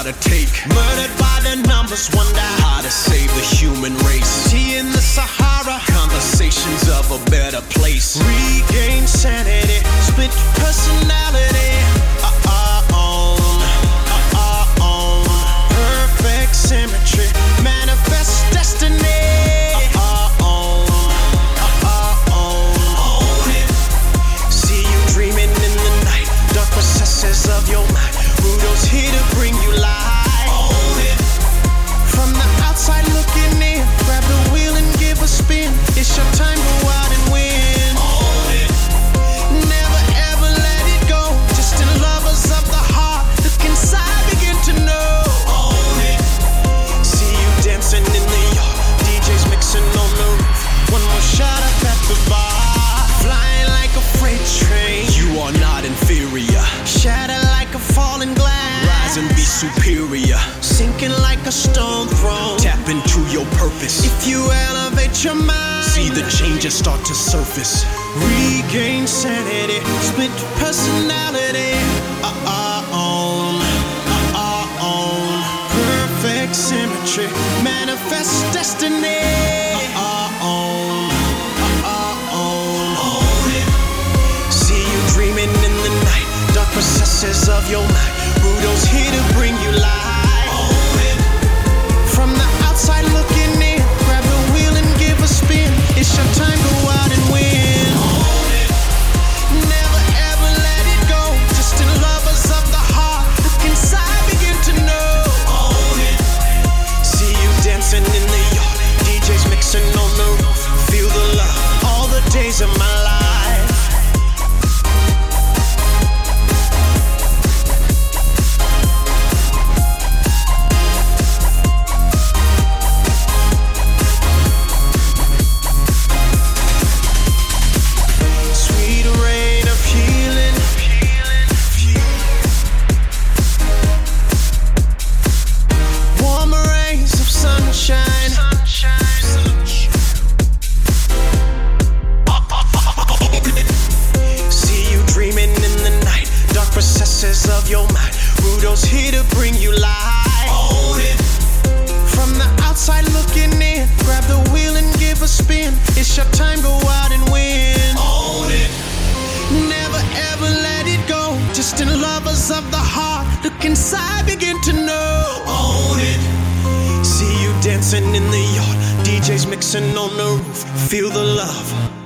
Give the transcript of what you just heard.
gotta take. Murdered by the numbers, wonder how to save the human race. Tea in the Sahara, conversations of a better place. Regain sanity, split personality. Perfect symmetry, manifest destiny. See you dreaming in the night, dark recesses of your mind. Rudo's here to bring you light. From the outside looking in, grab the wheel and give a spin. It's your time, go out and win. Never ever let it go. Distant lovers of the heart, look inside, begin to know. See you dancing in the yard, DJs mixing on the roof. One more shot up at the bar. Flying like a freight train, you are not inferior. Shatter like a falling glass, rise and be superior. Sinking like a stone thrown, tap into your purpose. If you elevate your mind, see the changes start to surface. Regain sanity, split personality. Perfect symmetry, manifest destiny. See you dreaming in the night, dark recesses of your mind. Rudo's here to bring you light. From the outside looking in, grab the wheel and give a spin. It's your time, go out and win. Never ever let it go. Distant lovers of the heart, look inside, begin to know. See you dancing in the yard, DJs mixing on the roof. Feel the love, all the days of my life. Of your mind, Rudo's here to bring you light. From the outside looking in, grab the wheel and give a spin. It's your time, go out and win. Never ever let it go. Distant lovers of the heart, look inside, begin to know. See you dancing in the yard, DJs mixing on the roof. Feel the love.